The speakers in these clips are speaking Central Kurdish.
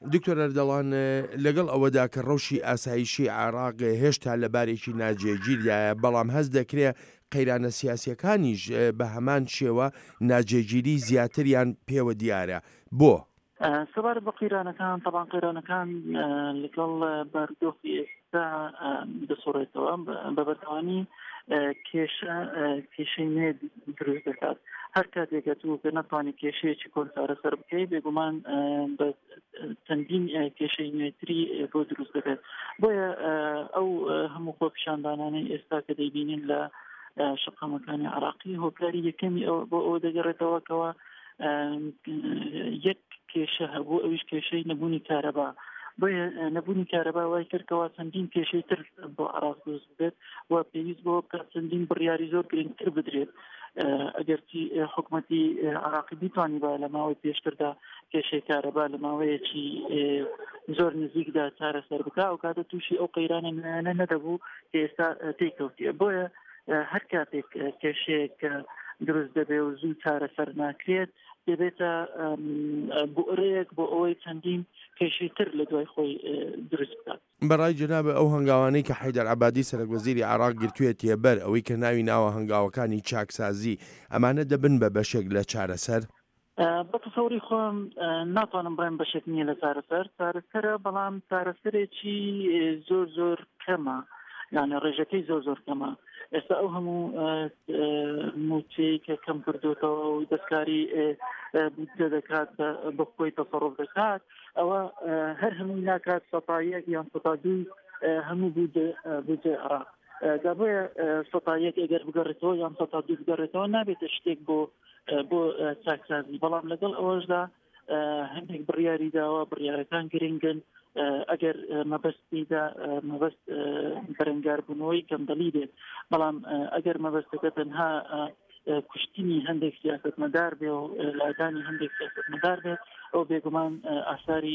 دکتۆر ئەردەڵان لەگەڵ ئەوەدا کە ڕەوشی ئاسایشی عێراق هێشتا لە بارێکی ناجێگیریایە، بەڵام هەز دەکرێت قەیرانە سیاسیەکانیش بە هەمان شێوە ناجێگیری زیاتریان پێوە دیارە. بۆ سەبارەت بە قەیرانەکان طبعا قەیرانەکان لەگەڵ بارودۆخی ئێستا دەسوڕێتەوە بە بەردەوانی کێشەی نوێ دروست دەکات. هەر کاتێکە تو پێ نەتوانێت کێشەیەکی کۆنسارە سەر بکەیت بێگومان بە چەندین کێشەی نوێتری بۆ دروست دەبێت. بۆیە ئەو هەموو خۆپیشاندانانەی ئێستا کە دەیبینین لە شقامەکانی عراقی هۆکاری یەکەمی بۆ ئەوە دەگەڕێتەوەکەوە یەک کێشە هەبوو، ئەویش کێشەی نەبوونی کارەبا. بۆیە نەبوونی کارەبا وای کردکەوە چەندین کێشەی تر بۆ عراق دروست بێت و پێویست بۆ بکات چەندین بڕیاری زۆر گرنگتر بدرێت ئەگەرچی حکوومەتی عراقی بیتوانی بە لە ماوەی پێشتردا کێشەی کارەبا لە ماوەیەکی زۆر نزیکدا چارەسەر بکات و کاتە تووشی ئەو قەیرانە نوێیانە نەدەبوو کە ئێستا تێکەوتیە. بۆیە هەر کاتێک کێشەیەک دروست دەبێ و زوو چارەسەر ناکرێت دەبێتە بۆڕەیەک بۆ ئەوەی چەندین کێشەی تر لە دوای خۆی دروست بکات. بەڕای جەنابە ئەو هەنگاوانەی کە حەیدەر عەبادی سەرۆکوەزیری عێراق گرتوویەتیە بەر ئەوەی کە ناوی ناوە هەنگاوەکانی چاکسازی، ئەمانە دەبن بە بەشێک لە چارەسەر؟ بە تەسەوری خۆم ناتوانم بڵێم بەشێک نییە لە چارەسەرە، بەڵام چارەسەرێکی زۆر کەمە، یعنی ڕێژەکەی زۆر کەمە. ئێستا ئەو هەموو موچەی کە کەم کردوتەوە و دەستکاری بودجە دەکات بە خۆی تەسەڕف دەکات، ئەوە هەر هەمووی ناکات سەتایەک یان سەتادووی هەموو بودجە عێراق. دابەیە سەتایەک ئەگەر بگەڕێتەوە یان سەتادوو بگەڕێتەوە نابێتە شتێک بۆ چاکسازی. بەڵام لەگەڵ ئەوەشدا هەندێک بڕیاری داوە، بڕیارەکان گرنگن. ئەگەر مەبەستیدا مەبەست بەرەنگاربوونەوەی کەمدەڵی بێت، بەڵام ئەگەر مەبەستەکە تەنها کوشتنی هەندێک سیاسەتمەدار بێ و لادانی هەندێک سیاسەتمەدار بێت، ئەو بێگومان ئاساری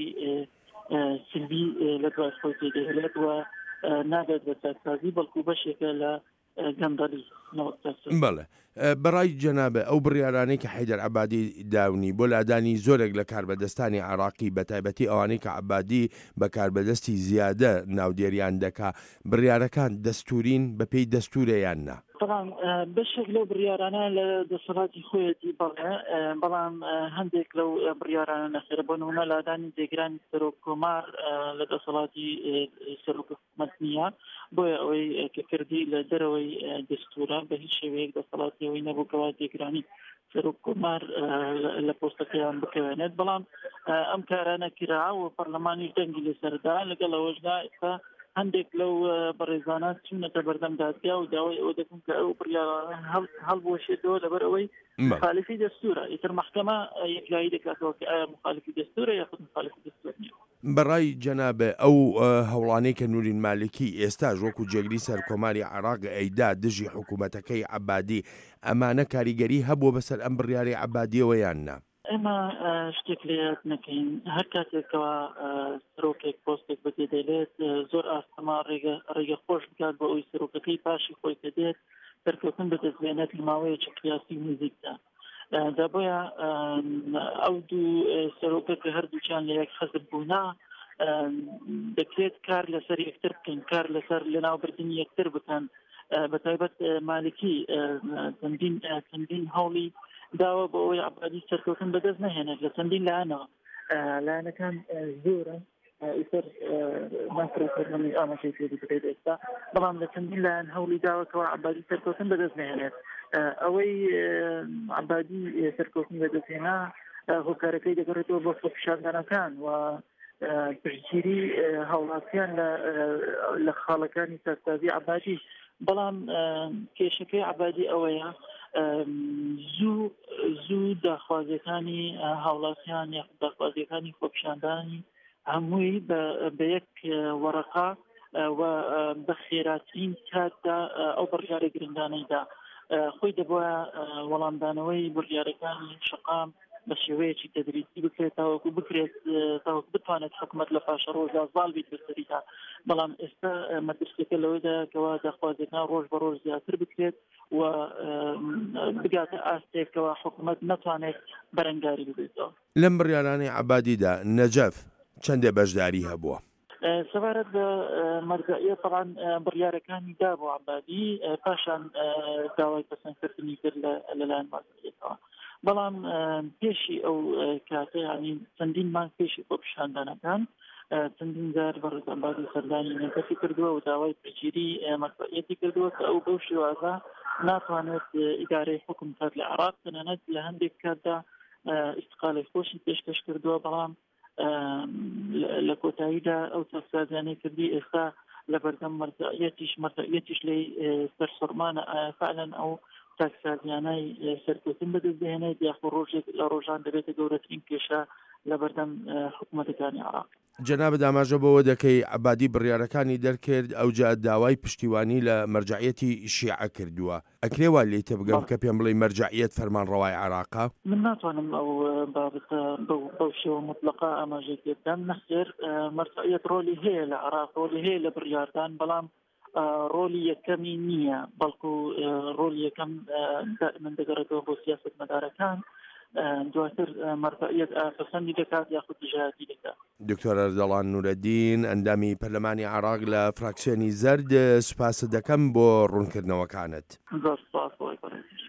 سلبی لە دوای خۆی تێدەهێڵێت و نابێت بە چاکسازی بەڵکو بەشێکە لە گەندەڵی. بەڵێ بەڕای جەنابە ئەو بڕیارانەی کە حەیدەر عەبادی داونی بۆ لادانی زۆرێک لە کاربەدەستانی عێراقی بە تایبەتی ئەوانەی کە عەبادی بە کاربەدەستی زیادە ناودێریان دەکا، بڕیارەکان دەستورین بە پێی دەستورە یان نا؟ طبعا بەشێک لەو بڕیارانە لە دەسەڵاتی خۆیەتی بەڵام هەندێک لەو بڕیارانە نەخێرە. بۆ نمونە لادانی جێگرانی سەرۆک کۆمار لە دەسەڵاتی سەرۆک حکوومەت نییە، بۆیە ئەوەی کە کردی لە دەرەوەی دەستورە بە هیچ شێوەیەک دەسەڵاتی ئەوەی نەبووکەوە جێگرانی سەرۆک کۆمار لە پۆستەکەیان بکەوێنێت. بەڵام ئەم کارانە کرا و پەرلەمانی دەنگی لەسەردا. لەگەڵ ئەوەشدا ئێستا هەندێک لەو بەڕێزانات چوونەتە بەردەم دادگا و داوای ئەوە دەکەن کە ئەو بڕیارانە هەڵبوەشێتەوە لەبەر ئەوەی مخالفی دەستورە. ئیتر محکەمە یەکلایی دەکاتەوە کە ئایا مخالفی دەستورە یاخود مخالفی دەستور نییە. بەڕای جەنابە ئەو هەوڵانەی کە نورین مالکی ئێستاژ وەکو جێگری سەرکۆماری عێراق ئەیدا دژی حکوومەتەکەی عەبادی، ئەمانە کاریگەری هەبووە بەسەر ئەم بڕیاری عەبادیەوە یان نا؟ ئێمە شتێک لێت نەکەین. هەر کاتێکەوە سەرۆکێک پۆستێک بەدێدێت زۆر ئاستەما ڕێگە خۆش بکات بە ئەوی سەرۆکەکەی پاشی خۆی کە دێت دەرکەوتن بدەستێنێت لە ماوەیەکی قیاسی نزیکدا. دابۆیە ئەو دوو سەرۆکە کە هەردووچیان لە یەک حەزب بوونا دەکرێت کار لەسەر یەکتر بکەن، کار لەسەر لەناوبردنی یەکتر بکەن. بە تایبەت مالکی چەندین هەوڵی داوە بۆ ئەوەی عەبادی سەرکەوتن بەدەست نەهێنێت لە چەندین لایەنەوە. لایەنەکان زۆرن، ئیتر ناکرێت فەرمانی ئاماژەی پێ بکرێت ئێستا، بەڵام لە چەندین لایەن هەوڵی داوەکەوە عەبادی سەرکەوتن بەدەست نەهێنێت. ئەوەی عەبادی سەرکەوتن بەدەستهێنا هۆکارەکەی دەگەڕێتەوە بۆ خۆپیشاندانەکان و پشتگیری هەوڵاتیان لە خاڵەکانی سەرسازی عەبادی. بەڵام کێشەکەی عەبادی ئەوەیە زوو داخوازیەکانی هاوڵاتیان یا داخوازیەکانی خۆپیشاندانی هەمووی بە یەک وەرەقا و بە خێراترین کاتدا ئەو بڕیارە گرنگانەیدا خۆی دەبووە وەڵامدانەوەی بڕیارەکانی شقام بە شێوەیەکی تەدریجی بکرێت تاوەکو بتوانێت حکوومەت لە پاشە ڕۆژدا زاڵ بیت بەسەریدا. بەڵام ئێستا مەترسیەکە لەوەیدا کەوا داخوازیەکان ڕۆژ بە ڕۆژ زیاتر بکرێت و بگاتە ئاستێکەوە حکوومەت نەتوانێت بەرەنگاری ببێتەوە. لەم بڕیارانەی عەبادیدا نەجەف چەندێ بەشداری هەبووە. سەبارەت بە مەرجعیەت طبعا بڕیارەکانی دابوو عەبادی پاشان داوای پەسەندکردنی کرد لەلایەن مەرجعیەتەوە. بەڵام پێشی ئەو کاتە ینی چەندین مانگ پێشی بۆ پیشاندانەکان چەندین جار بەڕێز عەبادی سەردانی نێزەتی کردووە و داوای پێگیری مەرجعیەتی کردووە کە ئەو بەو شێوازە ناتوانێت ئیدارەی حکم کات لە عێراق تەنانەت لە هەندێک کاتدا ئیستقاڵی خۆشی پێشکەش کردووە بەڵام لە کۆتاییدا ئەو تەسازیانەی کردی ئێستا لە بەردەم مەرجعیەتیش لێ سەرسوڕمانە فعلەن ئەو تاکسازیانەی سەرکەوتن بەدەست دێنێت یاخۆ ڕۆژێک لە ڕۆژان دەبێتە گەورەترین کێشە لە بەردەم حکوومەتەکانی عێراق. جەنابە داماژە بەوە دەکەی عەبادی بڕیارەکانی دەرکرد ئەوجا داوای پشتیوانی لە مەرجعیەتی شیعە کردووە. ئەکرێ وا لێتە بگەم کە پێم بڵێ مەرجعیەت فەرمانڕەوای عێراقا؟ من ناتوانم ئەو بابەتە بەو شێوە مطلقا ئاماژەی پێدەم نەخێر مەرجعیەت ڕۆلی هەیە لە عێراق ڕۆلی هەیە لە بڕیاردان بەڵام ڕۆلی یەکەمی نییە بەڵکو ڕۆلی یەکەم من دەگەڕێتەوە بۆ سیاسەتمەدارەکان دواتر مەرجعیەت پەسەندی دەکات یاخود دژایەتی دەکات. دکتۆر ئەردەڵان نورەدین ئەندامی پەرلەمانی عێراق لە فراکسیۆنی زەرد سوپاس دەکەم بۆ ڕوونکردنەوەکانت. زۆر سوپاس بۆی بەڕێز.